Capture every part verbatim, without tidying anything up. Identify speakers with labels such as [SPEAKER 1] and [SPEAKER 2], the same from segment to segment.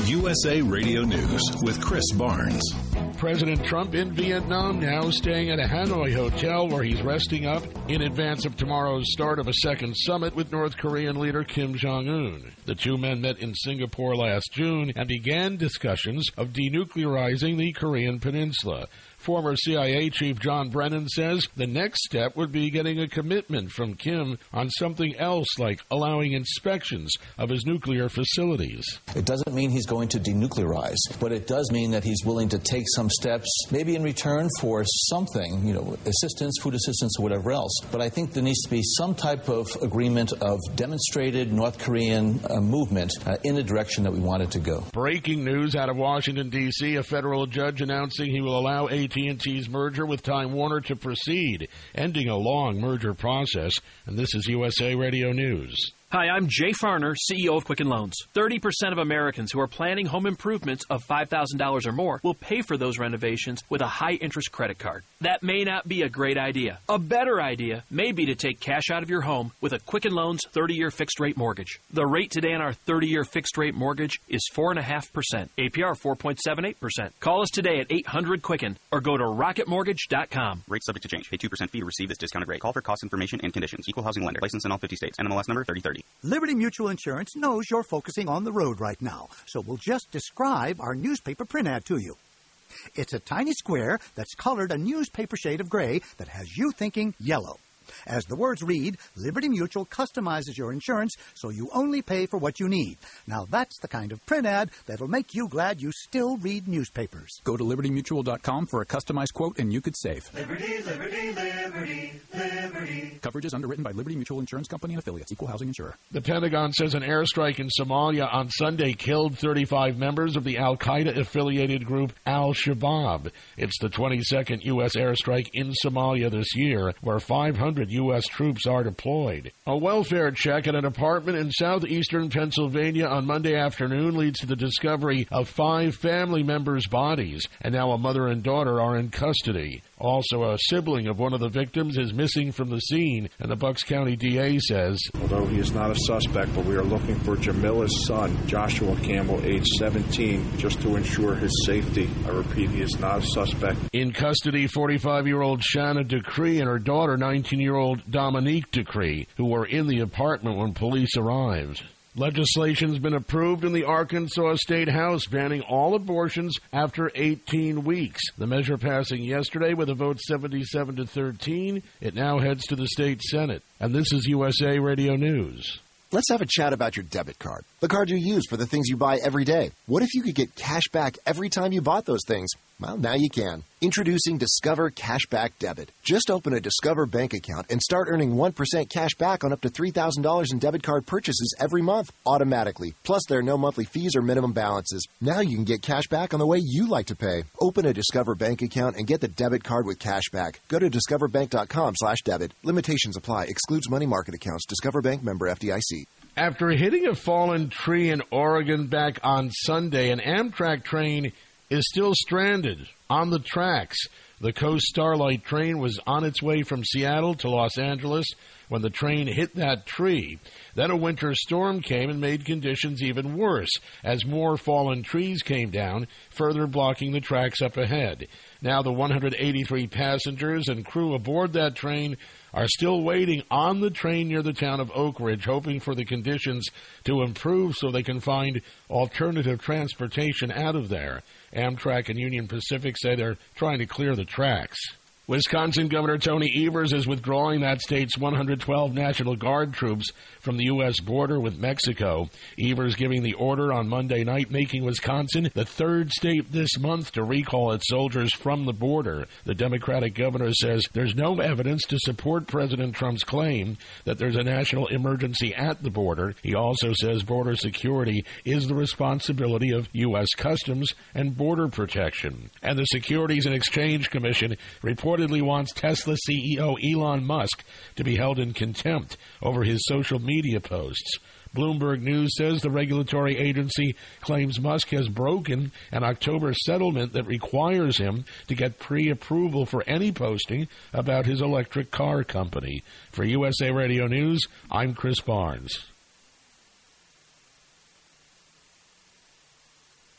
[SPEAKER 1] U S A Radio News with Chris Barnes.
[SPEAKER 2] President Trump in Vietnam now staying at a Hanoi hotel where he's resting up in advance of tomorrow's start of a second summit with North Korean leader Kim Jong-un. The two men met in Singapore last June and began discussions of denuclearizing the Korean peninsula. Former C I A Chief John Brennan says the next step would be getting a commitment from Kim on something else, like allowing inspections of his nuclear facilities.
[SPEAKER 3] It doesn't mean he's going to denuclearize, but it does mean that he's willing to take some steps, maybe in return for something, you know, assistance, food assistance, or whatever else. But I think there needs to be some type of agreement of demonstrated North Korean uh, movement uh, in the direction that we want it to go.
[SPEAKER 2] Breaking news out of Washington, D C, a federal judge announcing he will allow A T and T's merger with Time Warner to proceed, ending a long merger process. And this is U S A Radio News.
[SPEAKER 4] Hi, I'm Jay Farner, C E O of Quicken Loans. thirty percent of Americans who are planning home improvements of five thousand dollars or more will pay for those renovations with a high-interest credit card. That may not be a great idea. A better idea may be to take cash out of your home with a Quicken Loans thirty-year fixed-rate mortgage. The rate today on our thirty-year fixed-rate mortgage is four point five percent, A P R four point seven eight percent. Call us today at eight hundred Quicken or go to rocket mortgage dot com.
[SPEAKER 5] Rate subject to change. Pay two percent fee to receive this discounted rate. Call for cost information and conditions. Equal housing lender. License in all fifty states. N M L S number thirty thirty.
[SPEAKER 6] Liberty Mutual Insurance knows you're focusing on the road right now, so we'll just describe our newspaper print ad to you. It's a tiny square that's colored a newspaper shade of gray that has you thinking yellow. As the words read, Liberty Mutual customizes your insurance so you only pay for what you need. Now that's the kind of print ad that'll make you glad you still read newspapers.
[SPEAKER 7] Go to liberty mutual dot com for a customized quote and you could save.
[SPEAKER 8] Liberty, liberty, liberty, liberty.
[SPEAKER 7] Coverage is underwritten by Liberty Mutual Insurance Company and affiliates. Equal housing insurer.
[SPEAKER 2] The Pentagon says an airstrike in Somalia on Sunday killed thirty-five members of the al-Qaeda-affiliated group Al-Shabaab. It's the twenty-second U S airstrike in Somalia this year, where five hundred U S troops are deployed. A welfare check at an apartment in southeastern Pennsylvania on Monday afternoon leads to the discovery of five family members' bodies, and now a mother and daughter are in custody. Also, a sibling of one of the victims is missing from the scene, and the Bucks County D A says,
[SPEAKER 9] although he is not a suspect, but we are looking for Jamila's son, Joshua Campbell, age seventeen, just to ensure his safety. I repeat, he is not a suspect. In custody, forty-five-year-old Shanna Decree and her daughter, nineteen-year-old Dominique Decree, who were in the apartment when police arrived. Legislation's been approved in the Arkansas State House banning all abortions after eighteen weeks. The measure passing yesterday with a vote seventy-seven to thirteen. It now heads to the state Senate. And this is U S A Radio News.
[SPEAKER 10] Let's have a chat about your debit card, the card you use for the things you buy every day. What if you could get cash back every time you bought those things? Well, now you can. Introducing Discover Cashback Debit. Just open a Discover bank account and start earning one percent cash back on up to three thousand dollars in debit card purchases every month, automatically. Plus, there are no monthly fees or minimum balances. Now you can get cash back on the way you like to pay. Open a Discover bank account and get the debit card with cash back. Go to discover bank dot com slash debit. Limitations apply. Excludes money market accounts. Discover Bank, member F D I C.
[SPEAKER 2] After hitting a fallen tree in Oregon back on Sunday, an Amtrak train is still stranded on the tracks. The Coast Starlight train was on its way from Seattle to Los Angeles when the train hit that tree. Then a winter storm came and made conditions even worse as more fallen trees came down, further blocking the tracks up ahead. Now the one hundred eighty-three passengers and crew aboard that train are still waiting on the train near the town of Oak Ridge, hoping for the conditions to improve so they can find alternative transportation out of there. Amtrak and Union Pacific say they're trying to clear the tracks. Wisconsin Governor Tony Evers is withdrawing that state's one hundred twelve National Guard troops from the U S border with Mexico. Evers giving the order on Monday night, making Wisconsin the third state this month to recall its soldiers from the border. The Democratic governor says there's no evidence to support President Trump's claim that there's a national emergency at the border. He also says border security is the responsibility of U S Customs and Border Protection. And the Securities and Exchange Commission reportedly wants Tesla C E O Elon Musk to be held in contempt over his social media posts. Bloomberg News says the regulatory agency claims Musk has broken an October settlement that requires him to get pre-approval for any posting about his electric car company. For U S A Radio News, I'm Chris Barnes.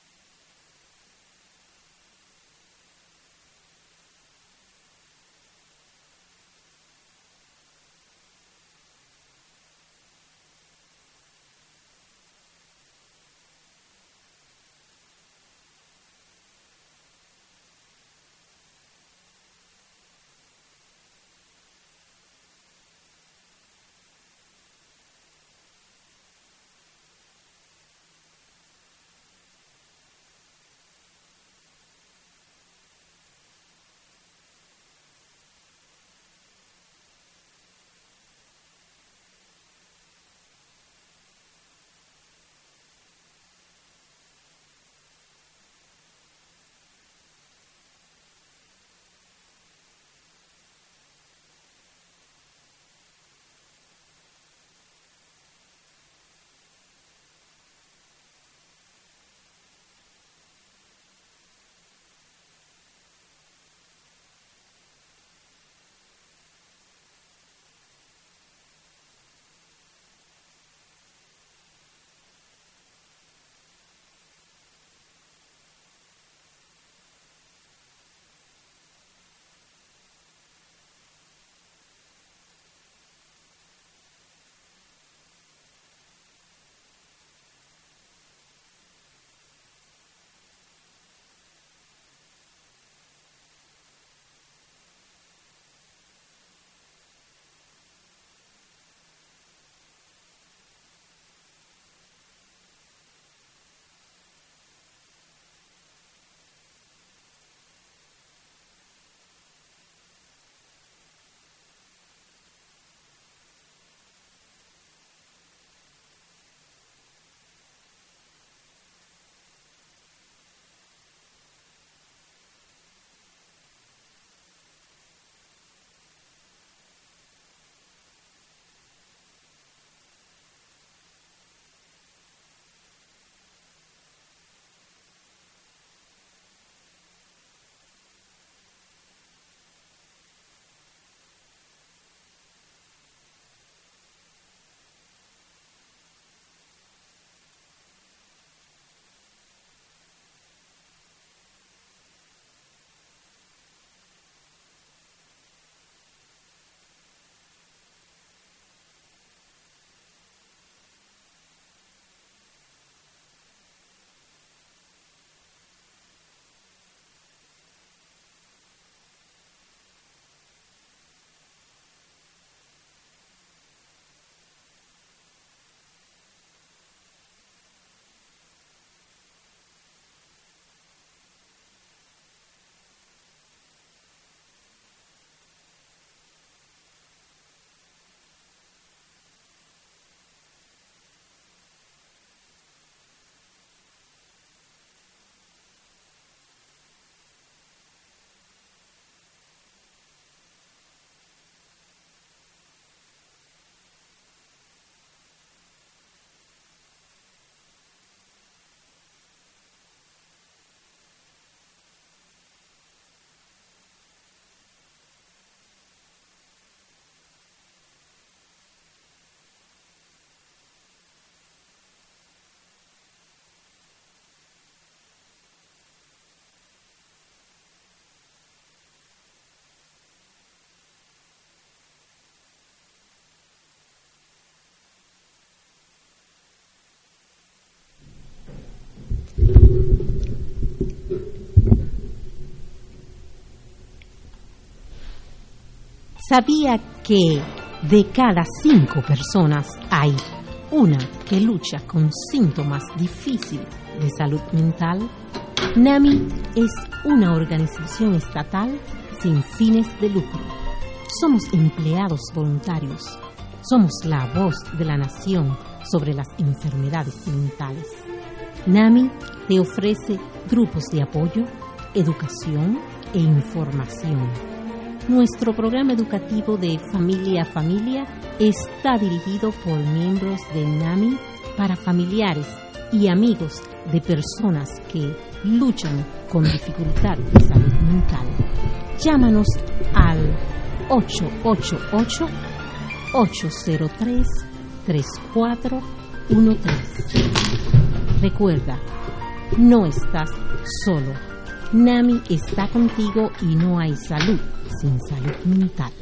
[SPEAKER 11] ¿Sabía que de cada cinco personas hay una que lucha con síntomas difíciles de salud mental? NAMI es una organización estatal sin fines de lucro. Somos empleados voluntarios. Somos la voz de la nación sobre las enfermedades mentales. NAMI te ofrece grupos de apoyo, educación e información. Nuestro programa educativo de Familia a Familia está dirigido por miembros de NAMI para familiares y amigos de personas que luchan con dificultad de salud mental. Llámanos al ocho ocho ocho, ocho cero tres, tres cuatro uno tres. Recuerda, no estás solo. NAMI está contigo y no hay salud sin salud mental.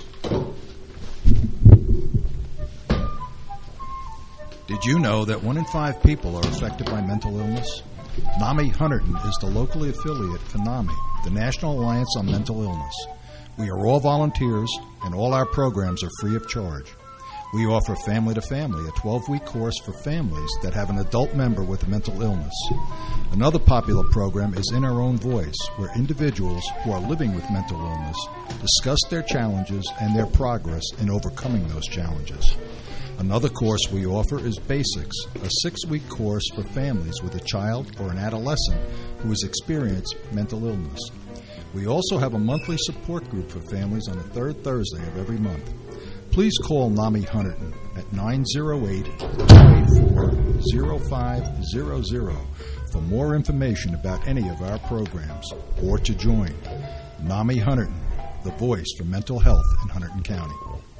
[SPEAKER 12] Did you know that one in five people are affected by mental illness? NAMI Hunterdon is the locally affiliate for NAMI, the National Alliance on Mental Illness. We are all volunteers, and all our programs are free of charge. We offer Family to Family, a twelve-week course for families that have an adult member with a mental illness. Another popular program is In Our Own Voice, where individuals who are living with mental illness discuss their challenges and their progress in overcoming those challenges. Another course we offer is Basics, a six-week course for families with a child or an adolescent who has experienced mental illness. We also have a monthly support group for families on the third Thursday of every month. Please call NAMI Hunterdon at nine zero eight, two eight four, zero five zero zero for more information about any of our programs or to join. NAMI Hunterdon, the voice for mental health in Hunterdon County.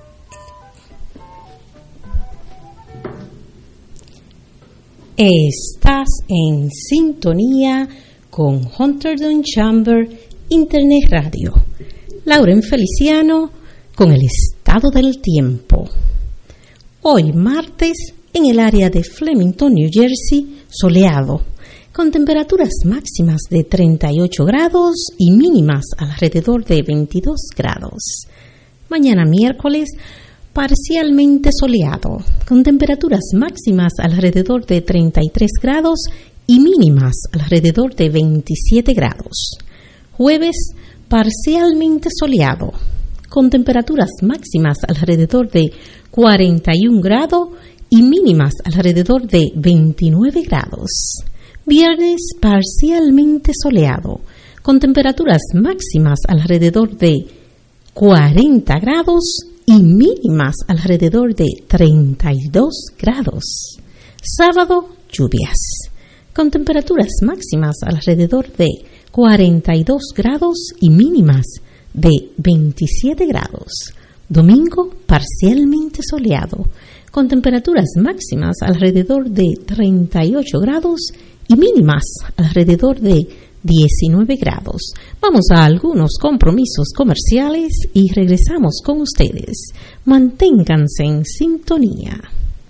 [SPEAKER 11] Estás en sintonía con Hunterdon Chamber Internet Radio. Lauren Feliciano con el estado del tiempo. Hoy martes en el área de Flemington, New Jersey, soleado, con temperaturas máximas de treinta y ocho grados y mínimas alrededor de veintidós grados. Mañana miércoles, parcialmente soleado, con temperaturas máximas alrededor de treinta y tres grados y mínimas alrededor de veintisiete grados. Jueves, parcialmente soleado, con temperaturas máximas alrededor de cuarenta y un grados y mínimas alrededor de veintinueve grados. Viernes, parcialmente soleado, con temperaturas máximas alrededor de cuarenta grados y mínimas alrededor de treinta y dos grados. Sábado, lluvias, con temperaturas máximas alrededor de cuarenta y dos grados y mínimas de veintisiete grados. Domingo, parcialmente soleado, con temperaturas máximas alrededor de treinta y ocho grados y mínimas alrededor de diecinueve grados. Vamos a algunos compromisos comerciales y regresamos con ustedes. Manténganse en sintonía.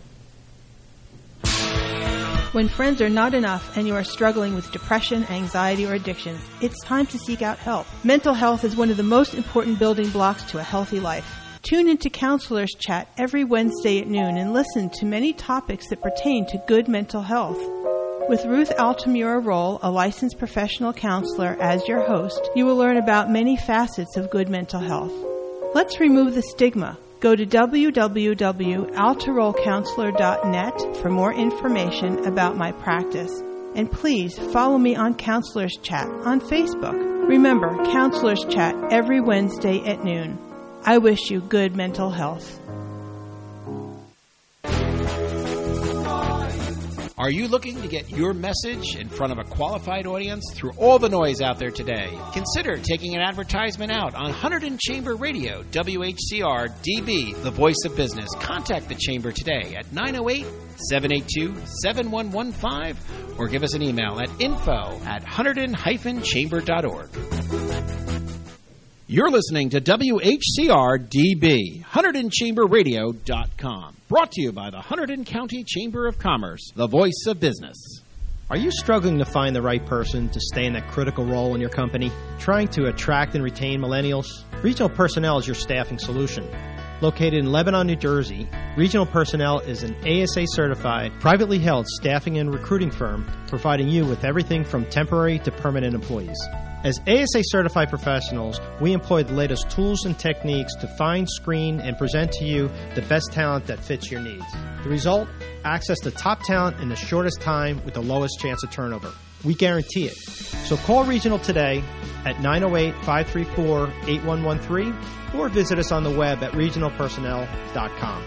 [SPEAKER 13] When friends are not enough and you are struggling with depression, anxiety, or addictions, it's time to seek out help. Mental health is one of the most important building blocks to a healthy life. Tune into Counselors Chat every Wednesday at noon and listen to many topics that pertain to good mental health. With Ruth Altamura Roll, a licensed professional counselor, as your host, you will learn about many facets of good mental health. Let's remove the stigma. Go to w w w dot altaroll counselor dot net for more information about my practice. And please follow me on Counselors Chat on Facebook. Remember, Counselors Chat every Wednesday at noon. I wish you good mental health.
[SPEAKER 14] Are you looking to get your message in front of a qualified audience through all the noise out there today? Consider taking an advertisement out on Hunterdon Chamber Radio, W H C R D B, the voice of business. Contact the Chamber today at nine oh eight, seven eight two, seven one one five or give us an email at info at hunterdon dash chamber dot org. You're listening to W H C R D B, Hunterdon Chamber Radio dot com. Brought to you by the Hunterdon County Chamber of Commerce, the voice of business.
[SPEAKER 15] Are you struggling to find the right person to stay in that critical role in your company? Trying to attract and retain millennials? Regional Personnel is your staffing solution. Located in Lebanon, New Jersey, Regional Personnel is an A S A-certified, privately held staffing and recruiting firm providing you with everything from temporary to permanent employees. As A S A-certified professionals, we employ the latest tools and techniques to find, screen, and present to you the best talent that fits your needs. The result? Access to top talent in the shortest time with the lowest chance of turnover. We guarantee it. So call Regional today at nine oh eight, five three four, eight one one three or visit us on the web at regional personnel dot com.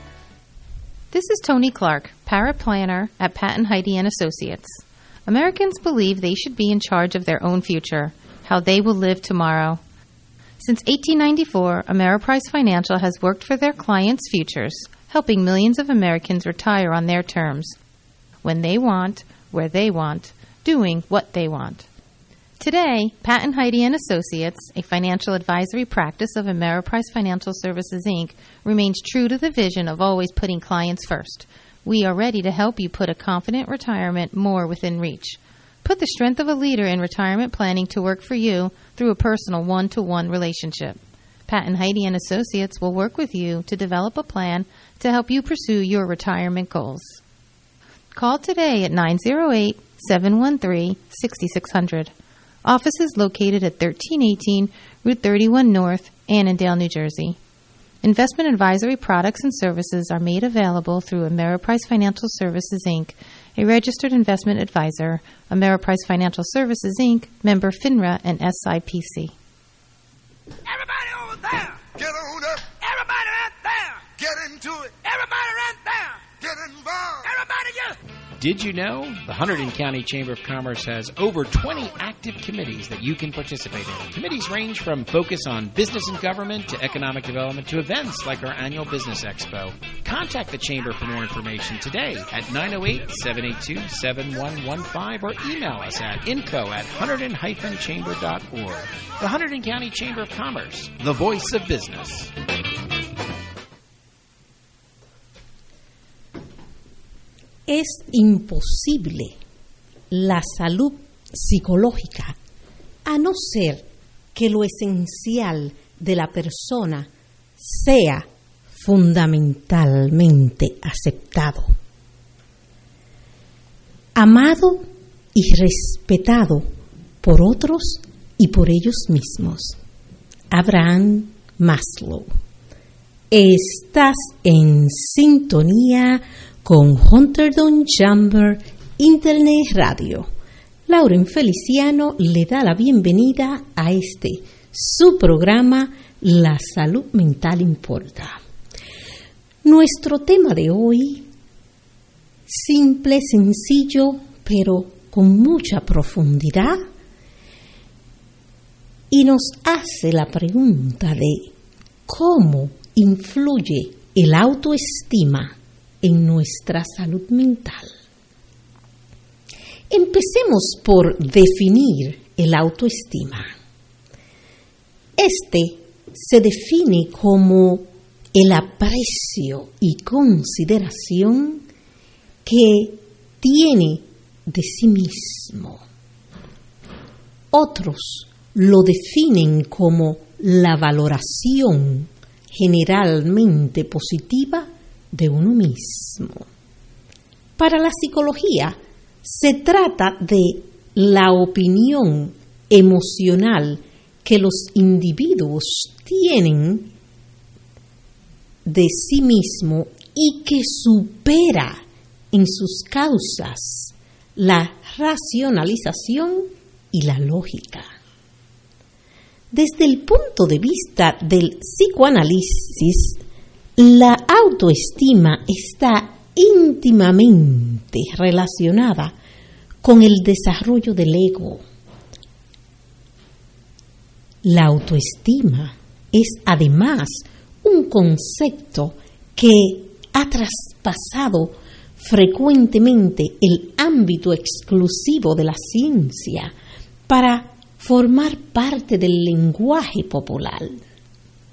[SPEAKER 16] This is Tony Clark, paraplanner at Pat and Heidi and Associates. Americans believe they should be in charge of their own future, how they will live tomorrow. Since eighteen ninety-four, Ameriprise Financial has worked for their clients' futures, helping millions of Americans retire on their terms, when they want, where they want, doing what they want. Today, Pat and Heidi and Associates, a financial advisory practice of Ameriprise Financial Services, Incorporated, remains true to the vision of always putting clients first. We are ready to help you put a confident retirement more within reach. Put the strength of a leader in retirement planning to work for you through a personal one-to-one relationship. Pat and Heidi and Associates will work with you to develop a plan to help you pursue your retirement goals. Call today at nine oh eight, seven one three, six six zero zero. Office is located at thirteen eighteen Route thirty-one North, Annandale, New Jersey. Investment advisory products and services are made available through Ameriprise Financial Services, Incorporated, a registered investment advisor, Ameriprise Financial Services, Incorporated, member FINRA and S I P C.
[SPEAKER 8] Everybody over there, get on up. Everybody right there, get into it. Everybody right there, get involved. Everybody just...
[SPEAKER 14] Did you know the Hunterdon County Chamber of Commerce has over twenty active committees that you can participate in? Committees range from focus on business and government to economic development to events like our annual Business Expo. Contact the Chamber for more information today at nine oh eight, seven eight two, seven one one five or email us at info at hunterdon dash chamber dot org. The Hunterdon County Chamber of Commerce, the voice of business.
[SPEAKER 11] Es imposible la salud psicológica a no ser que lo esencial de la persona sea fundamentalmente aceptado, amado y respetado por otros y por ellos mismos. Abraham Maslow. Estás en sintonía con Hunterdon Chamber Internet Radio. Lauren Feliciano le da la bienvenida a este su programa La Salud Mental Importa. Nuestro tema de hoy, simple, sencillo, pero con mucha profundidad, y nos hace la pregunta de cómo influye el autoestima en nuestra salud mental. Empecemos por definir el autoestima. Este se define como el aprecio y consideración que tiene de sí mismo. Otros lo definen como la valoración generalmente positiva de uno mismo. Para la psicología, se trata de la opinión emocional que los individuos tienen de sí mismo y que supera en sus causas la racionalización y la lógica. Desde el punto de vista del psicoanálisis, la autoestima está íntimamente relacionada con el desarrollo del ego. La autoestima es además un concepto que ha traspasado frecuentemente el ámbito exclusivo de la ciencia para formar parte del lenguaje popular.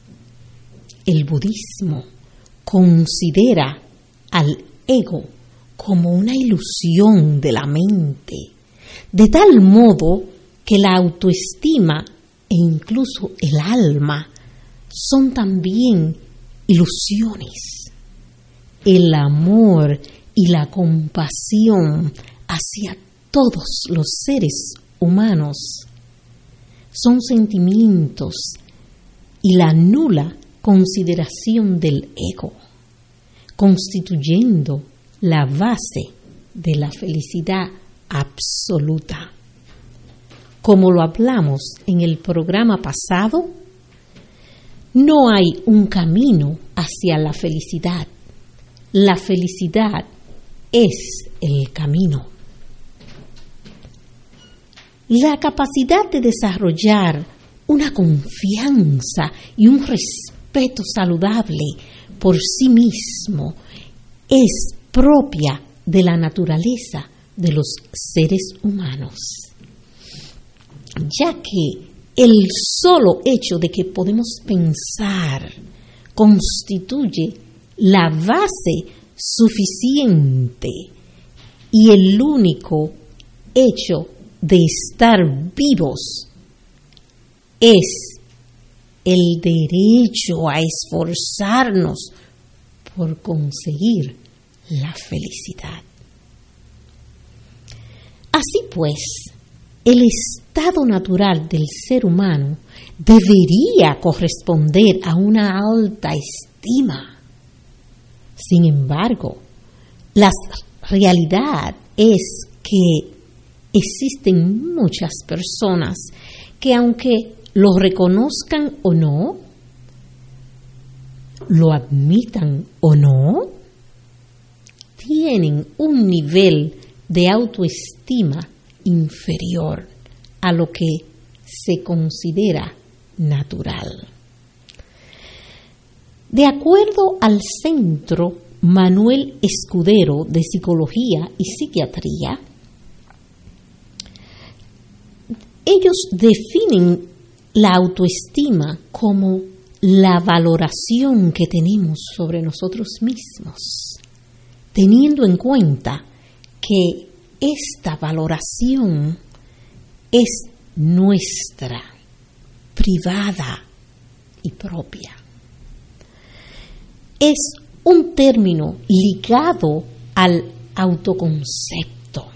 [SPEAKER 11] El budismo considera al ego como una ilusión de la mente, de tal modo que la autoestima e incluso el alma son también ilusiones. El amor y la compasión hacia todos los seres humanos son sentimientos y la nula consideración del ego, constituyendo la base de la felicidad absoluta. Como lo hablamos en el programa pasado, no hay un camino hacia la felicidad. La felicidad es el camino. La capacidad de desarrollar una confianza y un respeto saludable por sí mismo es propia de la naturaleza de los seres humanos, ya que el solo hecho de que podemos pensar constituye la base suficiente y el único hecho de estar vivos es el derecho a esforzarnos por conseguir la felicidad. Así pues, el estado natural del ser humano debería corresponder a una alta estima. Sin embargo, la realidad es que existen muchas personas que, aunque lo reconozcan o no, lo admitan o no, tienen un nivel de autoestima inferior a lo que se considera natural. De acuerdo al Centro Manuel Escudero de Psicología y Psiquiatría, ellos definen la autoestima como la valoración que tenemos sobre nosotros mismos, teniendo en cuenta que esta valoración es nuestra, privada y propia. Es un término ligado al autoconcepto.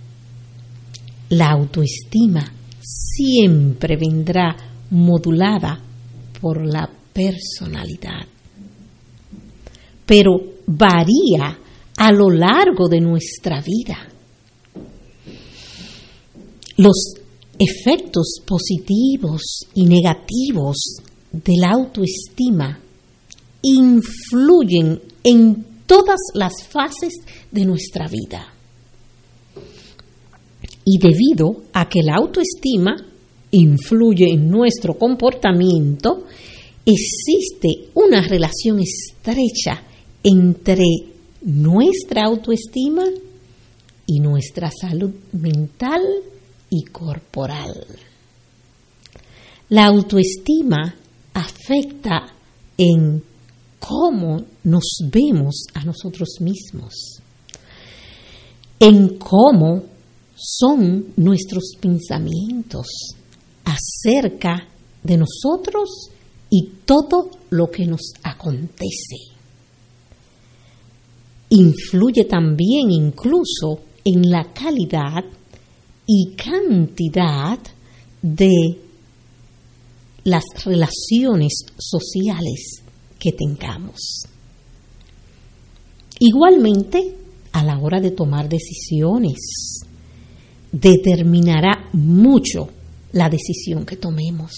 [SPEAKER 11] La autoestima siempre vendrá modulada por la personalidad, pero varía a lo largo de nuestra vida. Los efectos positivos y negativos de la autoestima influyen en todas las fases de nuestra vida. Y debido a que la autoestima influye en nuestro comportamiento, existe una relación estrecha entre nuestra autoestima y nuestra salud mental y corporal. La autoestima afecta en cómo nos vemos a nosotros mismos, en cómo son nuestros pensamientos acerca de nosotros y todo lo que nos acontece. Influye también incluso en la calidad y cantidad de las relaciones sociales que tengamos. Igualmente, a la hora de tomar decisiones, determinará mucho la decisión que tomemos.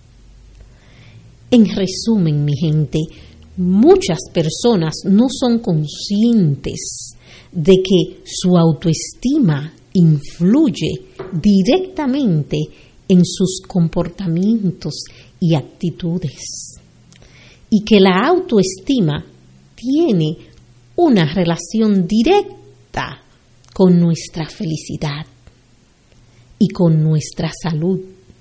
[SPEAKER 11] En resumen, mi gente, muchas personas no son conscientes de que su autoestima influye directamente en sus comportamientos y actitudes, y que la autoestima tiene una relación directa con nuestra felicidad y con nuestra salud.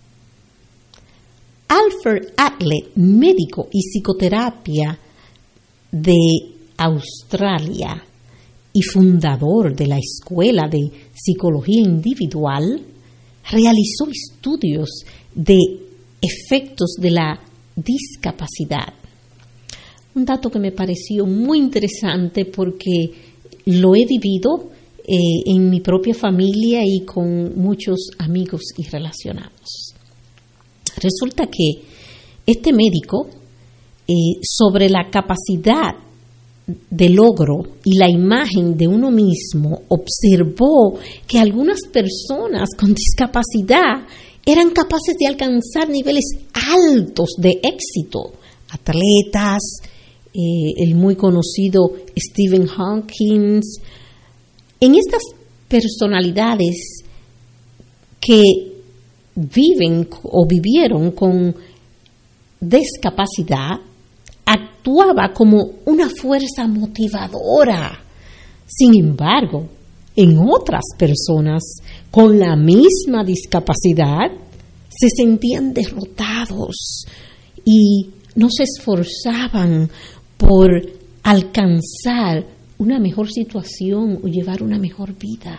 [SPEAKER 11] Alfred Adler, médico y psicoterapia de Australia, y fundador de la Escuela de Psicología Individual, realizó estudios de efectos de la discapacidad. Un dato que me pareció muy interesante porque lo he vivido eh, en mi propia familia y con muchos amigos y relacionados. Resulta que este médico, eh, sobre la capacidad de logro y la imagen de uno mismo, observó que algunas personas con discapacidad eran capaces de alcanzar niveles altos de éxito. Atletas, eh, el muy conocido Stephen Hawking. En estas personalidades que viven o vivieron con discapacidad, actuaba como una fuerza motivadora. Sin embargo, en otras personas con la misma discapacidad se sentían derrotados y no se esforzaban por alcanzar una mejor situación o llevar una mejor vida.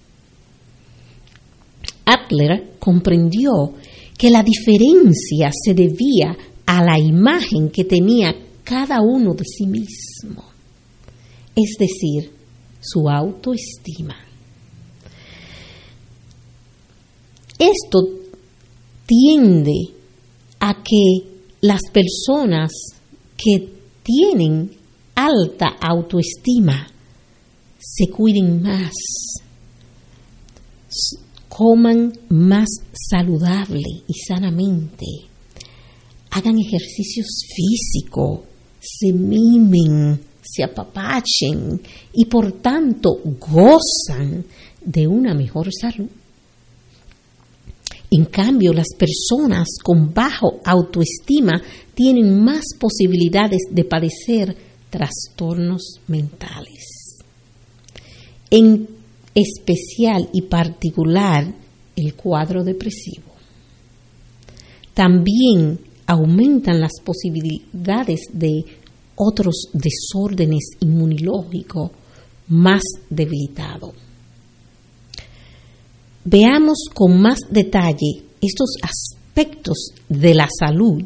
[SPEAKER 11] Adler comprendió que la diferencia se debía a la imagen que tenía cada uno de sí mismo, es decir, su autoestima. Esto tiende a que las personas que tienen alta autoestima se cuiden más, coman más saludable y sanamente, hagan ejercicios físicos, se mimen, se apapachen y por tanto gozan de una mejor salud. En cambio, las personas con bajo autoestima tienen más posibilidades de padecer trastornos mentales. En especial y particular, el cuadro depresivo. También aumentan las posibilidades de otros desórdenes inmunológicos más debilitados. Veamos con más detalle estos aspectos de la salud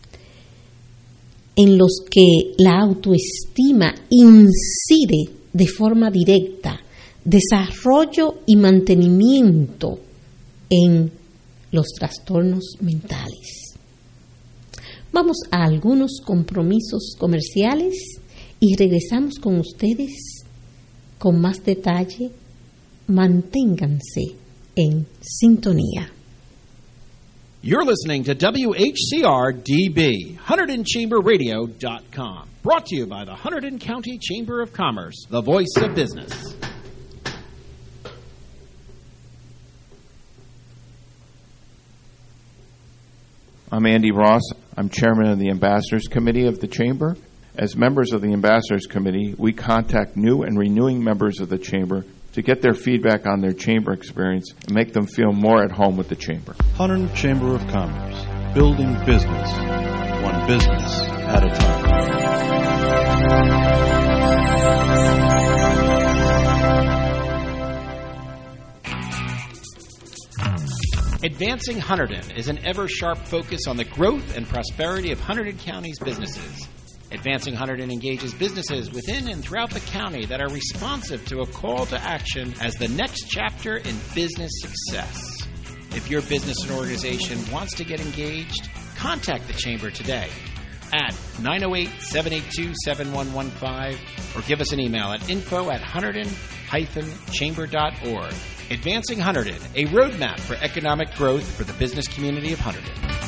[SPEAKER 11] en los que la autoestima incide de forma directa, desarrollo y mantenimiento en los trastornos mentales. Vamos a algunos compromisos comerciales y regresamos con ustedes con más detalle. Manténganse en sintonía.
[SPEAKER 14] You're listening to W H C R D B, Hunterdon Chamber Radio dot com. Brought to you by the Hunterdon County Chamber of Commerce, the voice of business.
[SPEAKER 17] I'm Andy Ross. I'm chairman of the Ambassadors Committee of the Chamber. As members of the Ambassadors Committee, we contact new and renewing members of the Chamber to get their feedback on their Chamber experience and make them feel more at home with the Chamber.
[SPEAKER 18] Hunterdon Chamber of Commerce, building business, one business at a
[SPEAKER 14] time. Advancing Hunterdon is an ever-sharp focus on the growth and prosperity of Hunterdon County's businesses. Advancing Hunterdon engages businesses within and throughout the county that are responsive to a call to action as the next chapter in business success. If your business and organization wants to get engaged, contact the Chamber today at nine oh eight, seven eight two, seven one one five or give us an email at info at hunterdon dash chamber dot org. Advancing Hunterdon, a roadmap for economic growth for the business community of Hunterdon.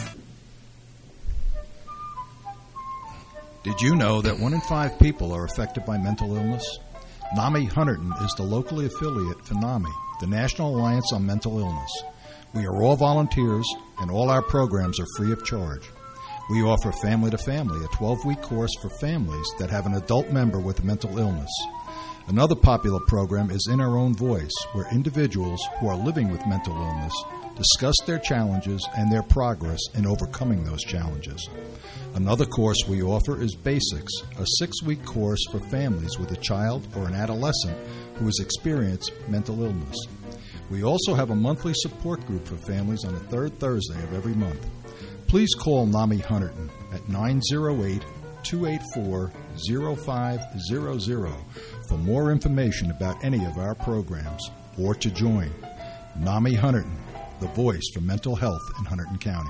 [SPEAKER 12] Did you know that one in five people are affected by mental illness? NAMI Hunterdon is the locally affiliate for NAMI, the National Alliance on Mental Illness. We are all volunteers, and all our programs are free of charge. We offer Family to Family, a twelve-week course for families that have an adult member with a mental illness. Another popular program is In Our Own Voice, where individuals who are living with mental illness discuss their challenges and their progress in overcoming those challenges. Another course we offer is Basics, a six-week course for families with a child or an adolescent who has experienced mental illness. We also have a monthly support group for families on the third Thursday of every month. Please call NAMI Hunterdon at nine oh eight, two eight four, oh five hundred for more information about any of our programs or to join. NAMI Hunterdon, the voice for mental health in Hunterdon County.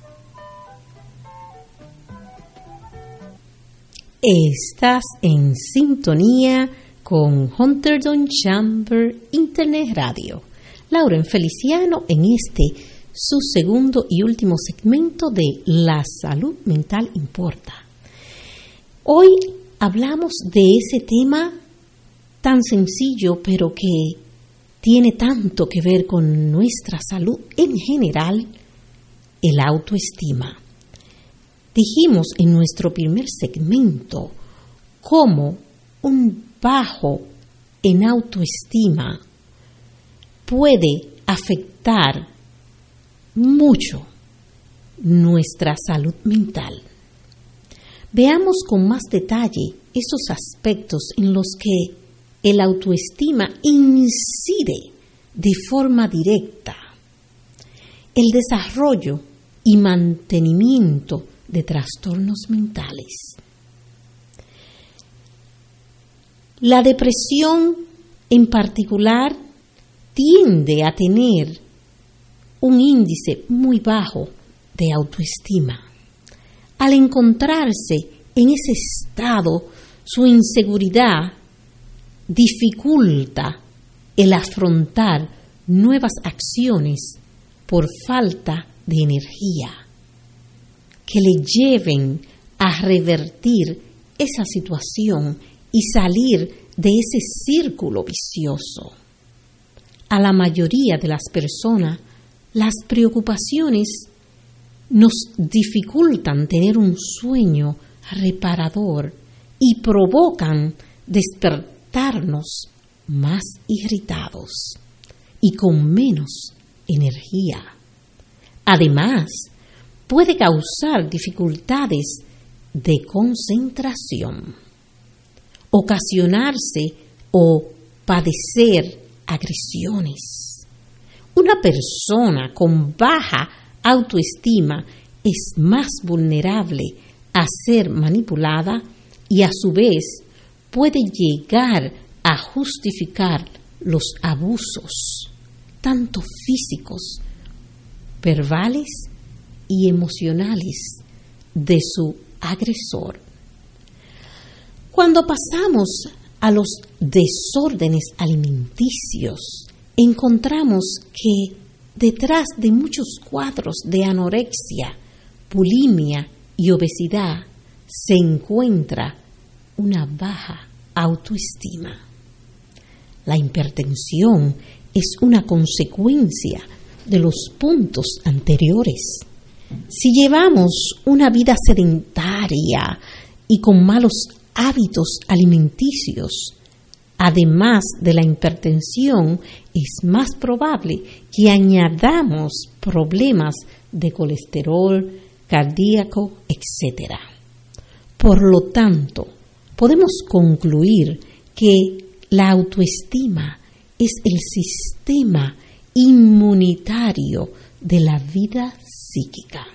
[SPEAKER 11] Estás en sintonía con Hunterdon Chamber Internet Radio. Lauren Feliciano en este, su segundo y último segmento de La Salud Mental Importa. Hoy hablamos de ese tema tan sencillo, pero que tiene tanto que ver con nuestra salud en general, el autoestima. Dijimos en nuestro primer segmento cómo un bajo en autoestima puede afectar mucho nuestra salud mental. Veamos con más detalle esos aspectos en los que el autoestima incide de forma directa. El desarrollo y mantenimiento de trastornos mentales. La depresión en particular tiende a tener un índice muy bajo de autoestima. Al encontrarse en ese estado, su inseguridad dificulta el afrontar nuevas acciones por falta de energía que le lleven a revertir esa situación y salir de ese círculo vicioso. A la mayoría de las personas, las preocupaciones nos dificultan tener un sueño reparador y provocan despertarnos más irritados y con menos energía. Además, puede causar dificultades de concentración, ocasionarse o padecer agresiones. Una persona con baja autoestima es más vulnerable a ser manipulada y a su vez puede llegar a justificar los abusos, tanto físicos, verbales y emocionales de su agresor. Cuando pasamos a los desórdenes alimenticios, encontramos que detrás de muchos cuadros de anorexia, bulimia y obesidad se encuentra una baja autoestima. La hipertensión es una consecuencia de los puntos anteriores. Si llevamos una vida sedentaria y con malos hábitos alimenticios, además de la hipertensión, es más probable que añadamos problemas de colesterol, cardíaco, etcétera. Por lo tanto, podemos concluir que la autoestima es el sistema inmunitario de la vida psíquica.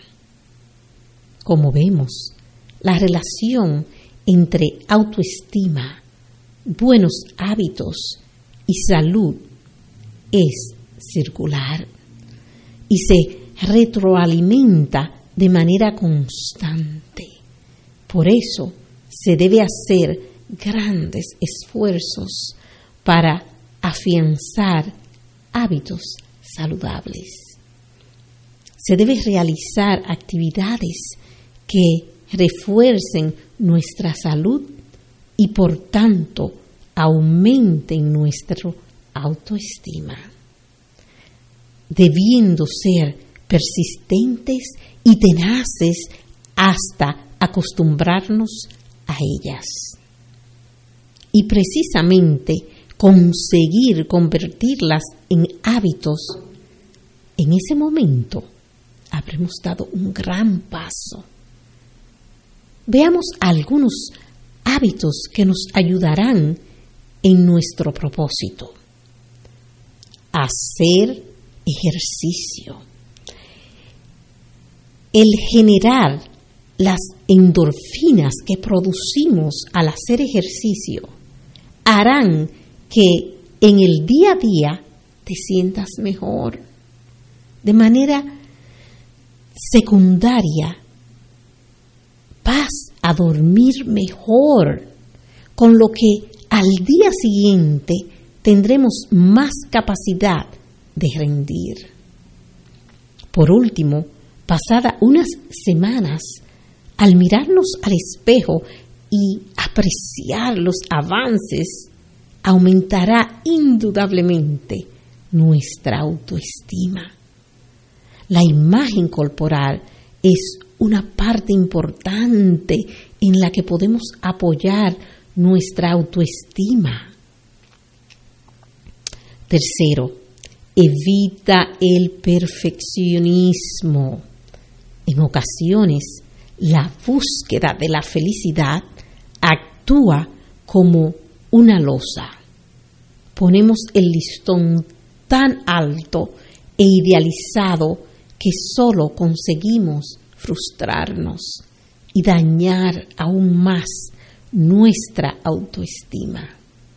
[SPEAKER 11] Como vemos, la relación entre autoestima, buenos hábitos y salud es circular y se retroalimenta de manera constante. Por eso se debe hacer grandes esfuerzos para afianzar hábitos saludables. Se debe realizar actividades que refuercen nuestra salud y por tanto aumenten nuestra autoestima, debiendo ser persistentes y tenaces hasta acostumbrarnos a ellas. y precisamente conseguir convertirlas en hábitos, en ese momento habremos dado un gran paso. Veamos algunos hábitos que nos ayudarán en nuestro propósito. Hacer ejercicio. El generar las endorfinas que producimos al hacer ejercicio harán que en el día a día te sientas mejor. De manera secundaria, vas a dormir mejor, con lo que al día siguiente tendremos más capacidad de rendir. Por último, pasada unas semanas, al mirarnos al espejo y apreciar los avances, aumentará indudablemente nuestra autoestima. La imagen corporal es una parte importante en la que podemos apoyar nuestra autoestima. Tercero, evita el perfeccionismo. En ocasiones, la búsqueda de la felicidad actúa como una losa. Ponemos el listón tan alto e idealizado que solo conseguimos frustrarnos y dañar aún más nuestra autoestima.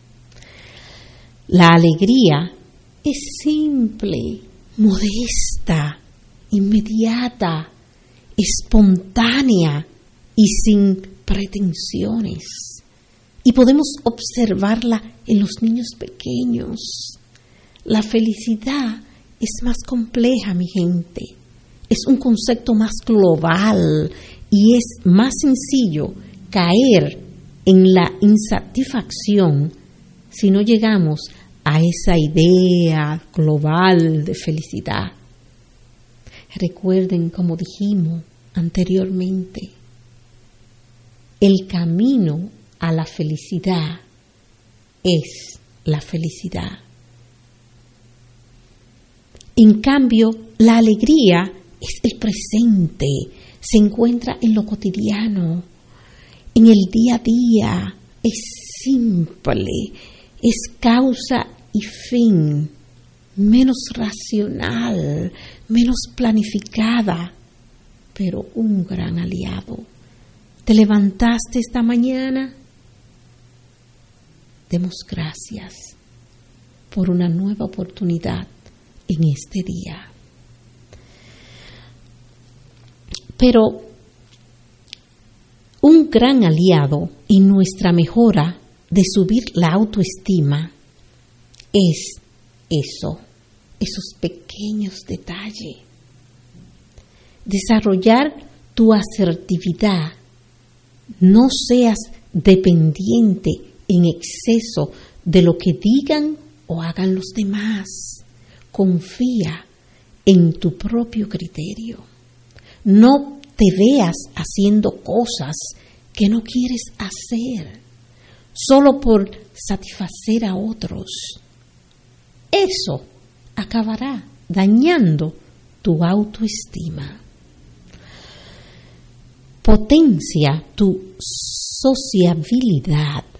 [SPEAKER 11] La alegría es simple, modesta, inmediata, espontánea y sin pretensiones. Y podemos observarla en los niños pequeños. La felicidad es más compleja, mi gente. Es un concepto más global y es más sencillo caer en la insatisfacción si no llegamos a esa idea global de felicidad. Recuerden, como dijimos anteriormente, el camino a la felicidad es la felicidad. En cambio, la alegría es el presente, se encuentra en lo cotidiano, en el día a día, es simple, es causa y fin, menos racional, menos planificada, pero un gran aliado. ¿Te levantaste esta mañana? Demos gracias por una nueva oportunidad en este día. Pero un gran aliado en nuestra mejora de subir la autoestima es eso, esos pequeños detalles. Desarrollar tu asertividad. No seas dependiente en exceso de lo que digan o hagan los demás. Confía en tu propio criterio. No te veas haciendo cosas que no quieres hacer solo por satisfacer a otros. Eso acabará dañando tu autoestima. Potencia tu sociabilidad.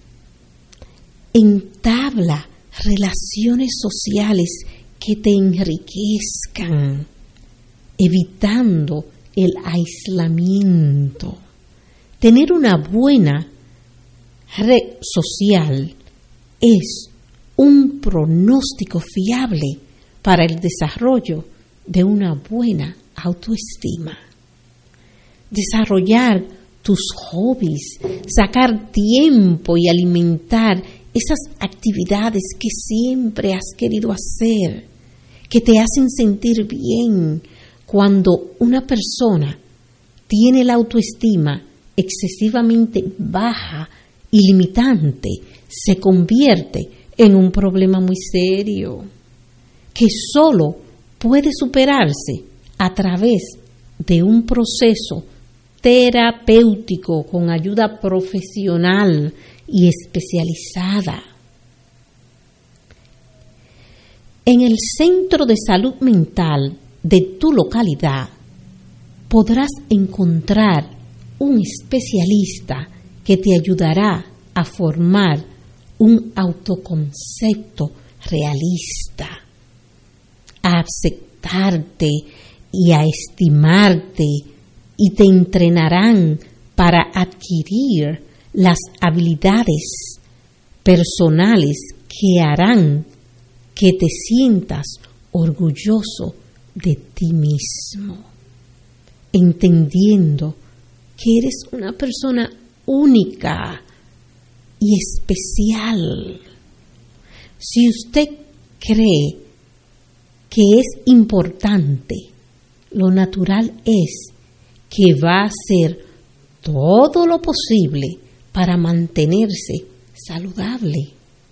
[SPEAKER 11] Entabla relaciones sociales que te enriquezcan, evitando el aislamiento. Tener una buena red social es un pronóstico fiable para el desarrollo de una buena autoestima. Desarrollar tus hobbies, sacar tiempo y alimentar esas actividades que siempre has querido hacer, que te hacen sentir bien. Cuando una persona tiene la autoestima excesivamente baja y limitante, se convierte en un problema muy serio, que solo puede superarse a través de un proceso terapéutico con ayuda profesional y especializada. En el Centro de Salud Mental de tu localidad podrás encontrar un especialista que te ayudará a formar un autoconcepto realista, a aceptarte y a estimarte, y te entrenarán para adquirir las habilidades personales que harán que te sientas orgulloso de ti mismo, entendiendo que eres una persona única y especial. Si usted cree que es importante, lo natural es que va a hacer todo lo posible para mantenerse saludable.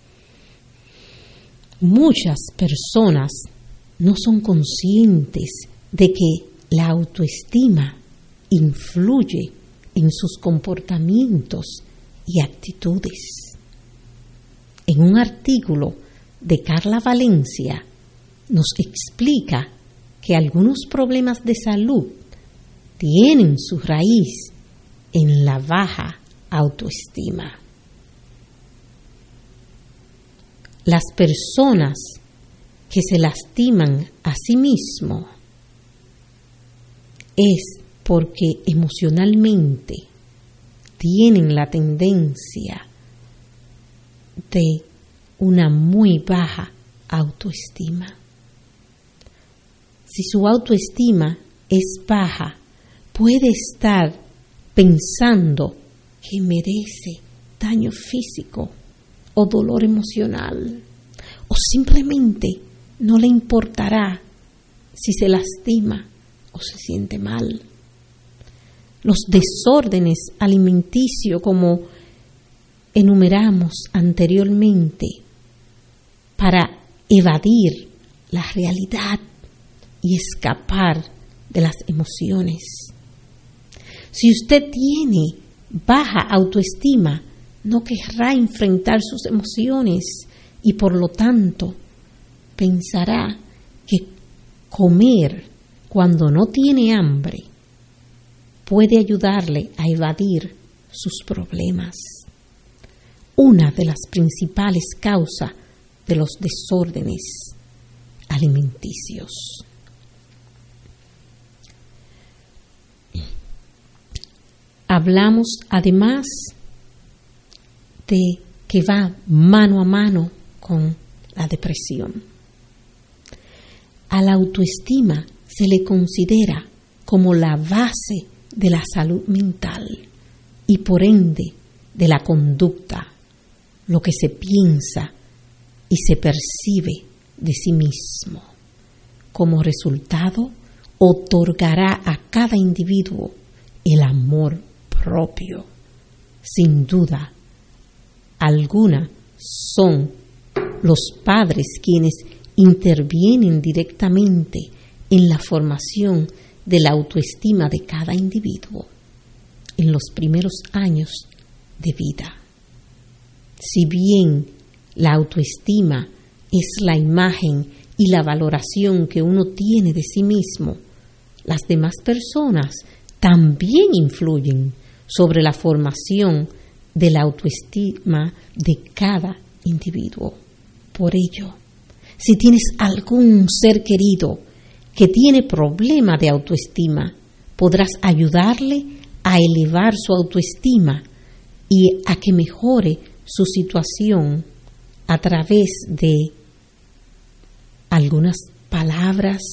[SPEAKER 11] Muchas personas no son conscientes de que la autoestima influye en sus comportamientos y actitudes. En un artículo de Carla Valencia nos explica que algunos problemas de salud tienen su raíz en la baja autoestima. Las personas que se lastiman a sí mismos es porque emocionalmente tienen la tendencia de una muy baja autoestima. Si su autoestima es baja, puede estar pensando que merece daño físico o dolor emocional, o simplemente no le importará si se lastima o se siente mal. Los desórdenes alimenticios, como enumeramos anteriormente, para evadir la realidad y escapar de las emociones. Si usted tiene baja autoestima, no querrá enfrentar sus emociones y por lo tanto pensará que comer cuando no tiene hambre puede ayudarle a evadir sus problemas. Una de las principales causas de los desórdenes alimenticios. Hablamos además de que va mano a mano con la depresión. A la autoestima se le considera como la base de la salud mental y por ende de la conducta, lo que se piensa y se percibe de sí mismo. Como resultado, otorgará a cada individuo el amor propio. Sin duda alguna, son los padres quienes intervienen directamente en la formación de la autoestima de cada individuo en los primeros años de vida. Si bien la autoestima es la imagen y la valoración que uno tiene de sí mismo, las demás personas también influyen sobre la formación de la autoestima de cada individuo. Por ello, si tienes algún ser querido que tiene problema de autoestima, podrás ayudarle a elevar su autoestima y a que mejore su situación a través de algunas palabras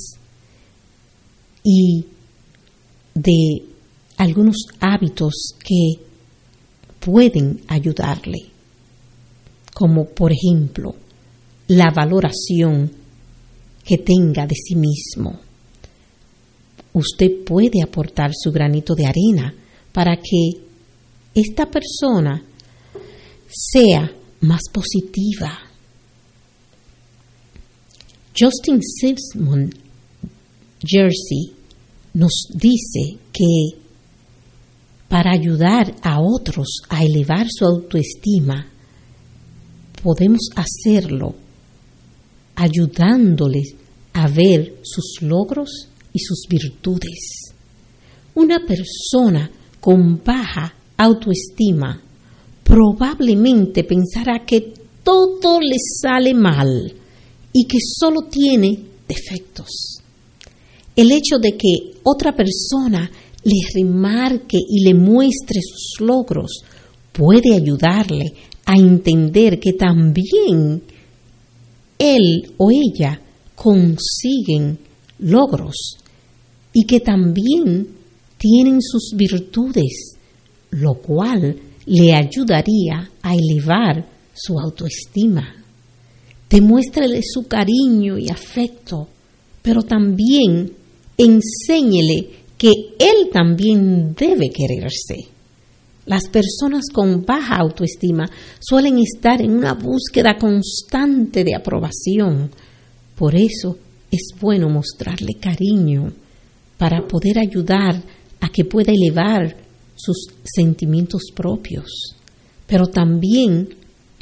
[SPEAKER 11] y de algunos hábitos que pueden ayudarle, como por ejemplo la valoración que tenga de sí mismo. Usted puede aportar su granito de arena para que esta persona sea más positiva. Justin Simon, Jersey, nos dice que para ayudar a otros a elevar su autoestima, podemos hacerlo ayudándoles a ver sus logros y sus virtudes. Una persona con baja autoestima probablemente pensará que todo le sale mal y que solo tiene defectos. El hecho de que otra persona le remarque y le muestre sus logros puede ayudarle a entender que también él o ella consiguen logros y que también tienen sus virtudes, lo cual le ayudaría a elevar su autoestima. Demuéstrele su cariño y afecto, pero también enséñele que él también debe quererse. Las personas con baja autoestima suelen estar en una búsqueda constante de aprobación. Por eso es bueno mostrarle cariño para poder ayudar a que pueda elevar sus sentimientos propios, pero también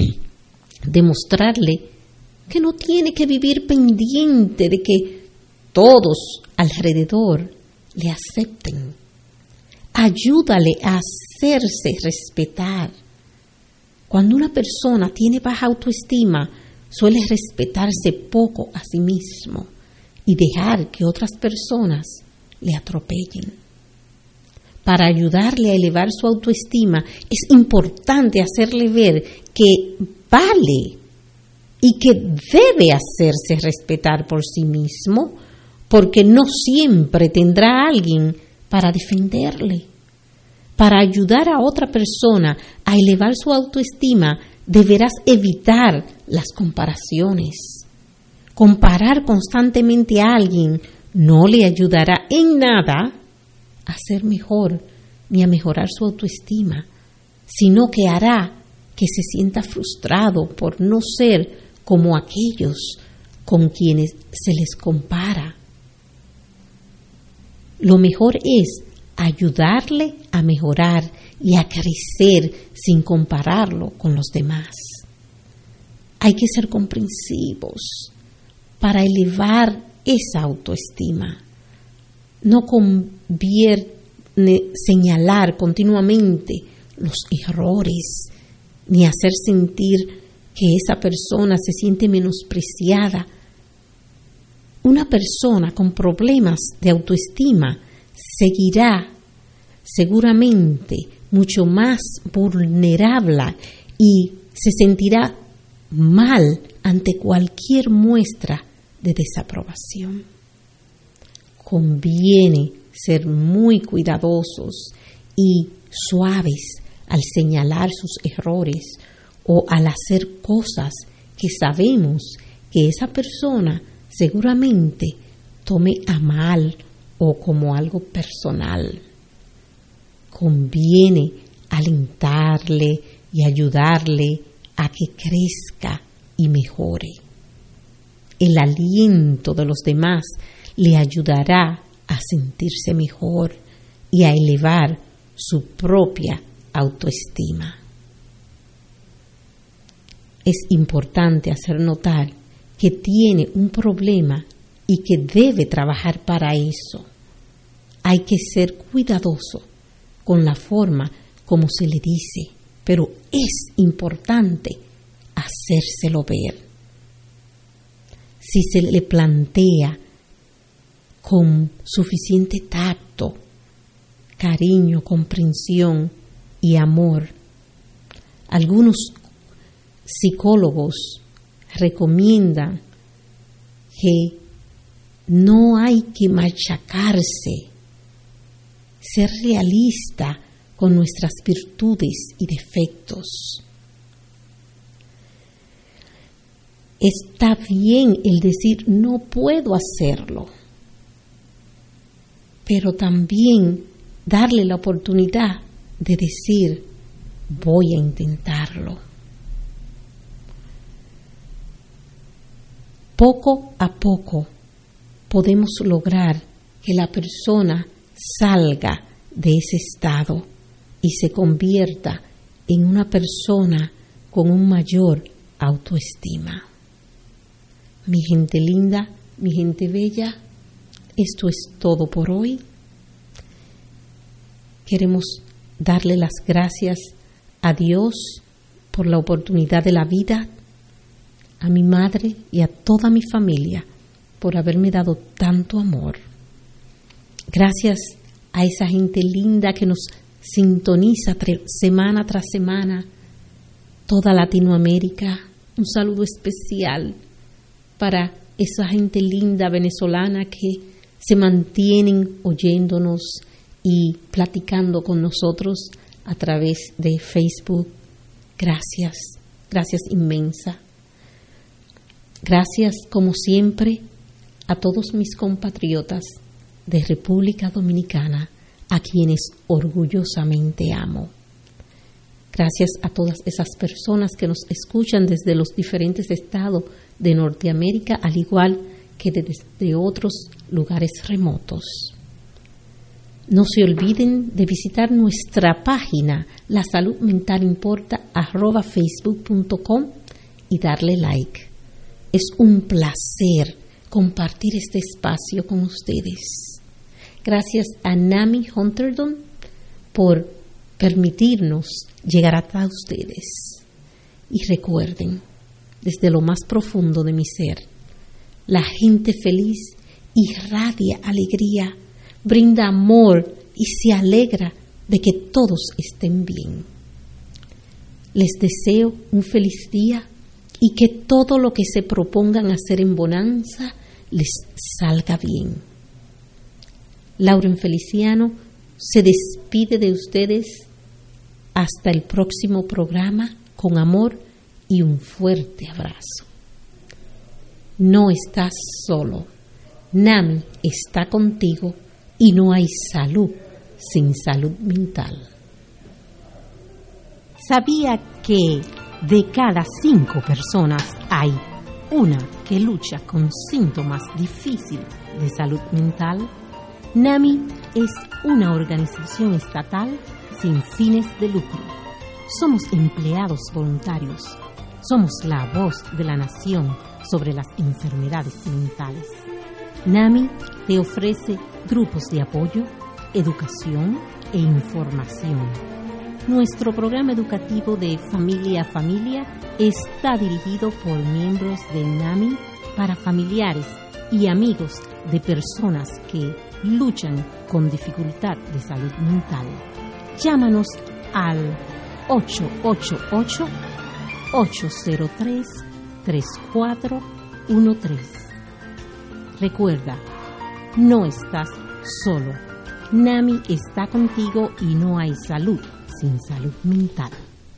[SPEAKER 11] demostrarle que no tiene que vivir pendiente de que todos alrededor le acepten. Ayúdale a hacerse respetar. Cuando una persona tiene baja autoestima, suele respetarse poco a sí mismo y dejar que otras personas le atropellen. Para ayudarle a elevar su autoestima, es importante hacerle ver que vale y que debe hacerse respetar por sí mismo, porque no siempre tendrá a alguien para defenderle. Para ayudar a otra persona a elevar su autoestima, deberás evitar las comparaciones. Comparar constantemente a alguien no le ayudará en nada a ser mejor ni a mejorar su autoestima, sino que hará que se sienta frustrado por no ser como aquellos con quienes se les compara. Lo mejor es ayudarle a mejorar y a crecer sin compararlo con los demás. Hay que ser comprensivos para elevar esa autoestima. No conviene señalar continuamente los errores, ni hacer sentir que esa persona se siente menospreciada. Una persona con problemas de autoestima seguirá seguramente mucho más vulnerable y se sentirá mal ante cualquier muestra de desaprobación. Conviene ser muy cuidadosos y suaves al señalar sus errores o al hacer cosas que sabemos que esa persona seguramente tome a mal o como algo personal. Conviene alentarle y ayudarle a que crezca y mejore. El aliento de los demás le ayudará a sentirse mejor y a elevar su propia autoestima. Es importante hacer notar que tiene un problema y que debe trabajar para eso. Hay que ser cuidadoso con la forma como se le dice, pero es importante hacérselo ver. Si se le plantea con suficiente tacto, cariño, comprensión y amor, algunos psicólogos recomiendan que no hay que machacarse, ser realista con nuestras virtudes y defectos. Está bien el decir no puedo hacerlo, pero también darle la oportunidad de decir voy a intentarlo. Poco a poco podemos lograr que la persona salga de ese estado y se convierta en una persona con un mayor autoestima. Mi gente linda, mi gente bella, esto es todo por hoy. Queremos darle las gracias a Dios por la oportunidad de la vida, a mi madre y a toda mi familia por haberme dado tanto amor. Gracias a esa gente linda que nos sintoniza tre- semana tras semana, toda Latinoamérica. Un saludo especial para esa gente linda venezolana que se mantienen oyéndonos y platicando con nosotros a través de Facebook. Gracias, gracias inmensa. Gracias, como siempre, a todos mis compatriotas de República Dominicana, a quienes orgullosamente amo. Gracias a todas esas personas que nos escuchan desde los diferentes estados de Norteamérica, al igual que desde otros lugares remotos. No se olviden de visitar nuestra página La Salud Mental Importa, arroba facebook punto com, y darle like. Es un placer compartir este espacio con ustedes. Gracias a NAMI Hunterdon por permitirnos llegar hasta ustedes. Y recuerden, desde lo más profundo de mi ser, la gente feliz irradia alegría, brinda amor y se alegra de que todos estén bien. Les deseo un feliz día y que todo lo que se propongan hacer en bonanza les salga bien. Lauren Feliciano se despide de ustedes hasta el próximo programa con amor y un fuerte abrazo. No estás solo. NAMI está contigo y no hay salud sin salud mental. ¿Sabía que de cada cinco personas hay una que lucha con síntomas difíciles de salud mental? NAMI es una organización estatal sin fines de lucro. Somos empleados voluntarios. Somos la voz de la nación sobre las enfermedades mentales. NAMI te ofrece grupos de apoyo, educación e información. Nuestro programa educativo de Familia a Familia está dirigido por miembros de NAMI para familiares y amigos de personas que luchan con dificultad de salud mental. Llámanos al ocho ocho ocho, ocho cero tres, tres cuatro uno tres. Recuerda, no estás solo. NAMI está contigo y no hay salud sin salud mental.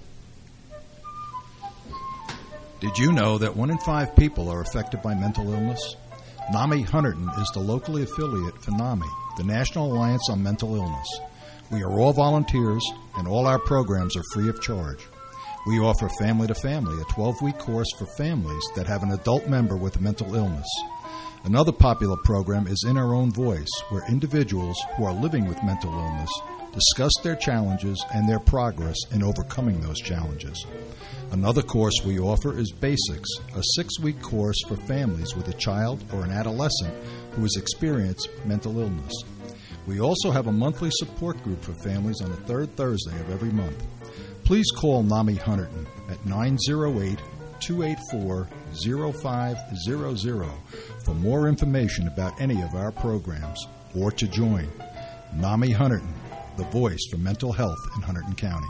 [SPEAKER 12] Did you know that one in five people are affected by mental illness? NAMI Hunterdon is the locally affiliate for NAMI, the National Alliance on Mental Illness. We are all volunteers, and all our programs are free of charge. We offer Family to Family, a twelve-week course for families that have an adult member with a mental illness. Another popular program is In Our Own Voice, where individuals who are living with mental illness discuss their challenges and their progress in overcoming those challenges. Another course we offer is Basics, a six-week course for families with a child or an adolescent who has experienced mental illness. We also have a monthly support group for families on the third Thursday of every month. Please call NAMI Hunterdon at nine zero eight, two eight four, zero five zero zero for more information about any of our programs or to join. NAMI Hunterdon, the voice for mental health in Hunterdon County.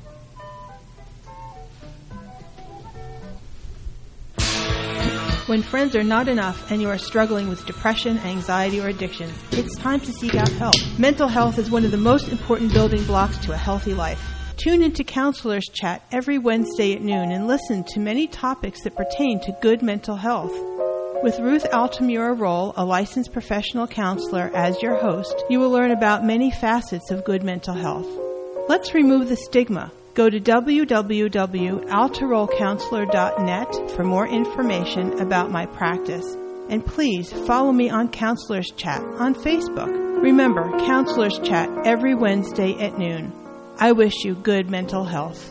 [SPEAKER 13] When friends are not enough and you are struggling with depression, anxiety, or addictions, it's time to seek out help. Mental health is one of the most important building blocks to a healthy life. Tune into Counselors Chat every Wednesday at noon and listen to many topics that pertain to good mental health. With Ruth Altamura Roll, a licensed professional counselor, as your host, you will learn about many facets of good mental health. Let's remove the stigma. Go to w w w dot altaroll counselor dot net for more information about my practice. And please follow me on Counselors Chat on Facebook. Remember, Counselors Chat every Wednesday at noon. I wish you good mental health.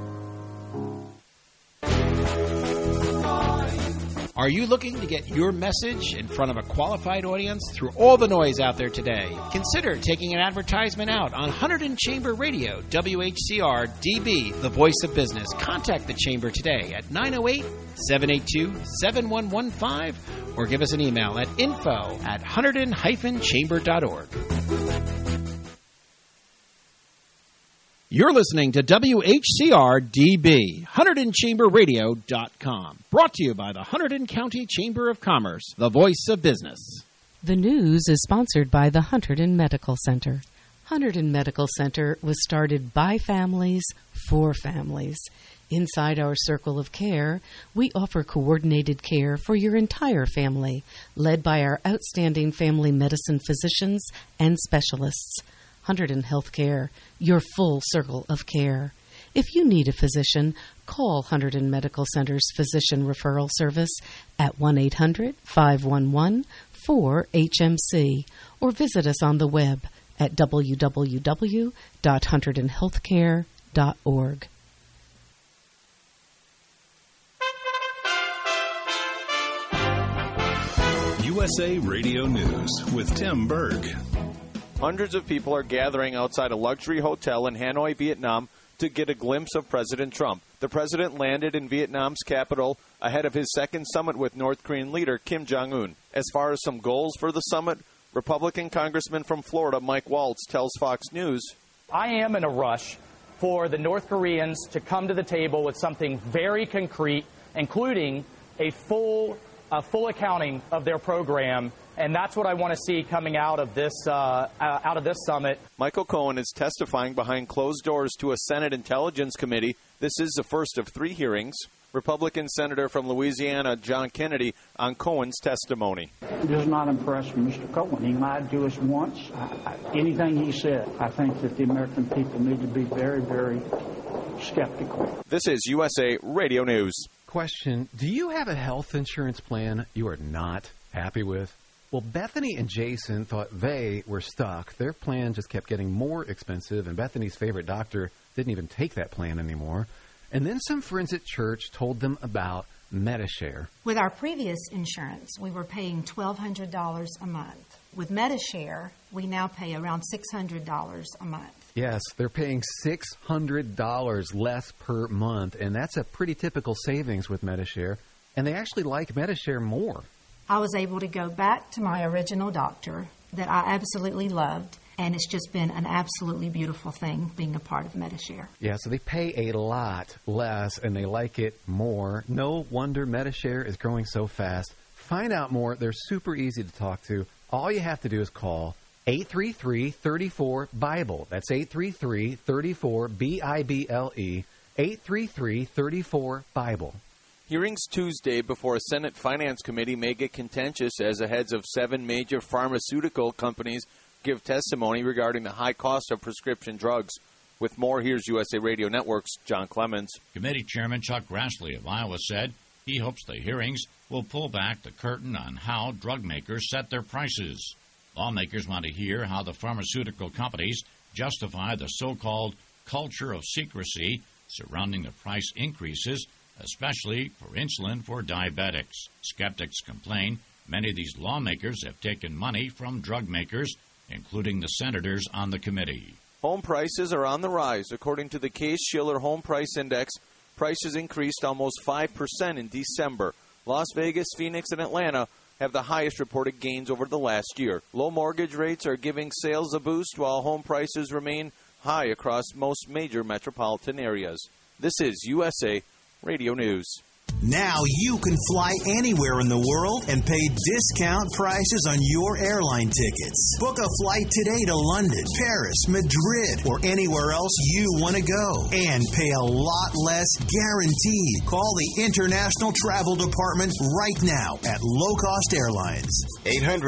[SPEAKER 14] Are you looking to get your message in front of a qualified audience through all the noise out there today? Consider taking an advertisement out on Hunterdon Chamber Radio, W H C R D B, the voice of business. Contact the Chamber today at nine oh eight, seven eight two, seven one one five or give us an email at info at hunterdon dash chamber dot org. You're listening to W H C R D B, Hunterdon Chamber Radio dot com. Brought to you by the Hunterdon County Chamber of Commerce, the voice of business.
[SPEAKER 19] The news is sponsored by the Hunterdon Medical Center. Hunterdon Medical Center was started by families for families. Inside our circle of care, we offer coordinated care for your entire family, led by our outstanding family medicine physicians and specialists. Hunterdon Healthcare, your full circle of care. If you need a physician, call Hunterdon Medical Center's Physician Referral Service at one eight hundred, five one one, four H M C or visit us on the web at w w w dot hunterdon healthcare dot org.
[SPEAKER 1] U S A Radio News with Tim Berg.
[SPEAKER 20] Hundreds of people are gathering outside a luxury hotel in Hanoi, Vietnam, to get a glimpse of President Trump. The president landed in Vietnam's capital ahead of his second summit with North Korean leader Kim Jong-un. As far as some goals for the summit, Republican Congressman from Florida Mike Waltz tells Fox News,
[SPEAKER 21] I am in a rush for the North Koreans to come to the table with something very concrete, including a full, a full accounting of their program. And that's what I want to see coming out of this uh, out of this summit.
[SPEAKER 20] Michael Cohen is testifying behind closed doors to a Senate Intelligence Committee. This is the first of three hearings. Republican Senator from Louisiana John Kennedy on Cohen's testimony.
[SPEAKER 22] It does not impress Mister Cohen. He lied to us once. I, I, anything he said, I think that the American people need to be very, very skeptical.
[SPEAKER 20] This is U S A Radio News.
[SPEAKER 23] Question, do you have a health insurance plan you are not happy with? Well, Bethany and Jason thought they were stuck. Their plan just kept getting more expensive, and Bethany's favorite doctor didn't even take that plan anymore. And then some friends at church told them about Medi-Share.
[SPEAKER 24] With our previous insurance, we were paying twelve hundred dollars a month. With Medi-Share, we now pay around six hundred dollars a month.
[SPEAKER 23] Yes, they're paying six hundred dollars less per month, and that's a pretty typical savings with Medi-Share. And they actually like Medi-Share more.
[SPEAKER 24] I was able to go back to my original doctor that I absolutely loved, and it's just been an absolutely beautiful thing being a part of Medi-Share.
[SPEAKER 23] Yeah, so they pay a lot less, and they like it more. No wonder Medi-Share is growing so fast. Find out more. They're super easy to talk to. All you have to do is call eight three three, three four, BIBLE. That's eight three three, three four, B I B L E, eight three three, three four, BIBLE.
[SPEAKER 20] Hearings Tuesday before a Senate Finance Committee may get contentious as the heads of seven major pharmaceutical companies give testimony regarding the high cost of prescription drugs. With more, here's U S A Radio Network's John Clemens.
[SPEAKER 25] Committee Chairman Chuck Grassley of Iowa said he hopes the hearings will pull back the curtain on how drug makers set their prices. Lawmakers want to hear how the pharmaceutical companies justify the so-called culture of secrecy surrounding the price increases, especially for insulin for diabetics. Skeptics complain many of these lawmakers have taken money from drug makers, including the senators on the committee.
[SPEAKER 20] Home prices are on the rise. According to the Case-Shiller Home Price Index, prices increased almost five percent in December. Las Vegas, Phoenix, and Atlanta have the highest reported gains over the last year. Low mortgage rates are giving sales a boost, while home prices remain high across most major metropolitan areas. This is U S A Radio News.
[SPEAKER 26] Now you can fly anywhere in the world and pay discount prices on your airline tickets. Book a flight today to London, Paris, Madrid, or anywhere else you want to go. And pay a lot less guaranteed. Call the International Travel Department right now at Low Cost Airlines. eight hundred